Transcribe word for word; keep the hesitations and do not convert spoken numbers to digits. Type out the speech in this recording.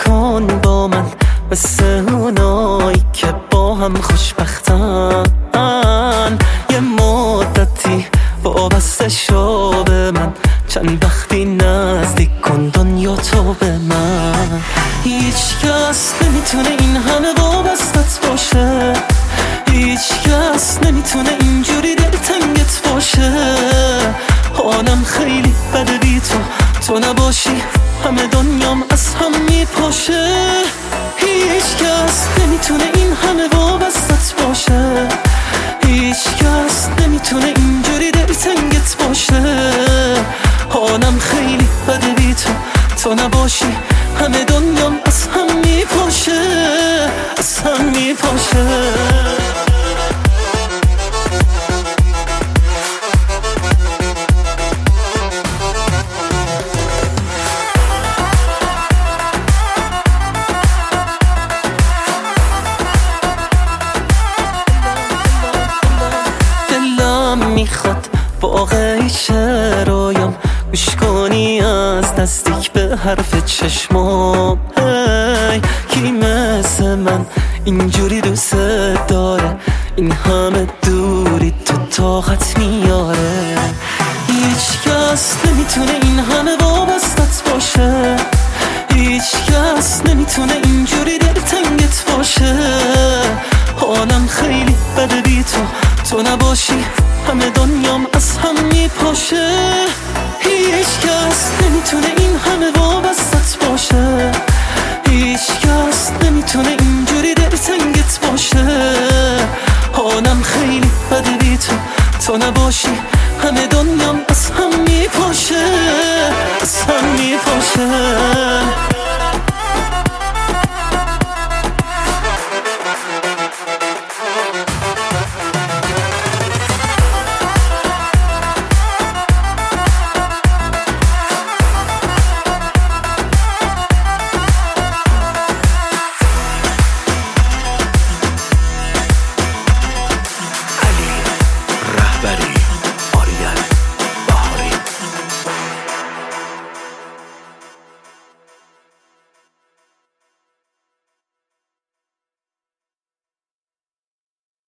نکن با من مثل اونایی که با هم خوشبختن. یه مدتی وابسته شو به من، چند وقتی نزدیک کن دنیا تو به من. هیچ کس نمیتونه این همه وابستت باشه، هیچ کس نمیتونه اینجوری دلتنگت باشه. حالم خیلی بده بی تو، تو نباشی همه دنیام از هم میپاشه. هیچ کس نمیتونه این همه وابستت باشه، هیچ کس نمیتونه اینجوری دلتنگت باشه. حالم خیلی بده بی تو، تو نباشی همه دنیام از هم میپاشه، از هم میپاشه. میخواد واقعی چه رویام گوش کنی از نزدیک به حرف چشمام. هی کی مثل من اینجوری دوست داره، این همه دوری تو طاقت میاره. هیچ کس نمیتونه این همه وابستت باشه، هیچ کس نمیتونه اینجوری دلتنگت باشه. حالم خیلی بده بی تو، تو نباشی همه دنیام از هم میپاشه. هیچ کس نمیتونه این همه وابستت باشه، هیچ کس نمیتونه اینجوری دلتنگت باشه. حالم خیلی بده بی تو، تو نباشی همه دنیام از هم میپاشه، از هم میپاشه.